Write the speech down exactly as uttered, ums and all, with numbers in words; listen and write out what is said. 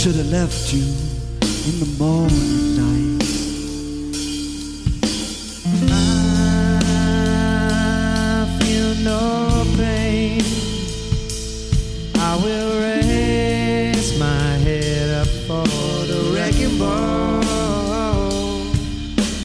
should have left you in the morning light. I feel no pain. I will